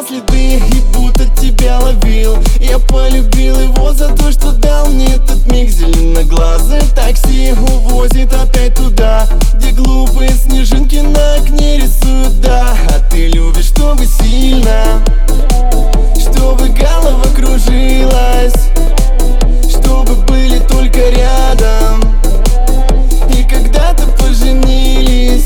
искал следы и будто тебя ловил. Я полюбил его за то, что дал мне этот миг. Зеленоглазое такси увозит опять туда, где глупые снежинки на окне рисуют, да. А ты любишь, чтобы сильно, чтобы голова кружилась, чтобы были только рядом. И когда-то поженились.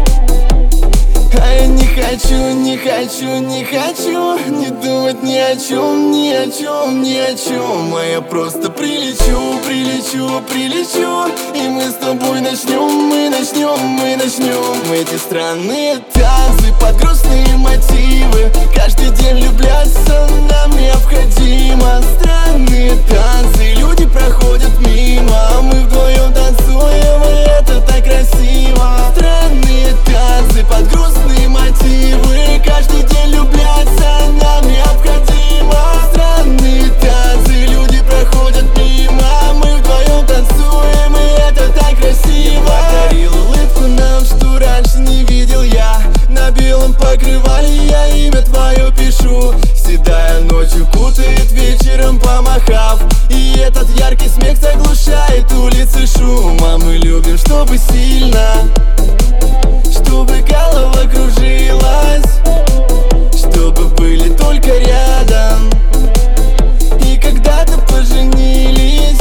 А я не хочу, не хочу, не хочу не думать ни о чем, ни о чем, ни о чем. А я просто прилечу, прилечу, прилечу, и мы с тобой начнем, мы начнем, мы начнем эти странные танцы под грустные мотивы. Каждый день влюбляться нам необходимо. Странные танцы, люди проходят мимо, а мы вдвоем танцуем, и это так красиво. Странные танцы под грустные мотивы. Каждый день влюбляться нам необходимо. Странные танцы, люди проходят мимо, а мы вдвоем танцуем, и это так красиво. Подарил улыбку нам, что раньше не видел я. На белом покрывале я имя твое пишу. Седая ночью кутает, вечером помахав, и этот яркий смех заглушает улицы шум. А мы любим, чтобы сильно, чтобы голова кружилась, чтобы были только рядом. И когда-то поженились.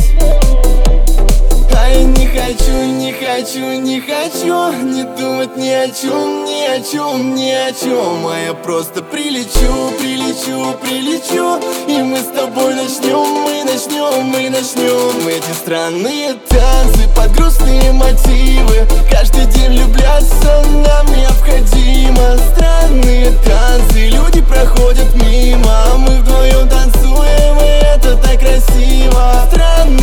А я не хочу, не хочу, не хочу не думать ни о чем, ни о чем, ни о чем. А я просто прилечу, прилечу, прилечу, и мы с тобой начнем, мы начнем, мы начнем эти странные танцы под грустные мотивы. Каждый день влюбляться нам необходимо. Странные танцы, люди проходят мимо, а мы вдвоем танцуем, и это так красиво. Странные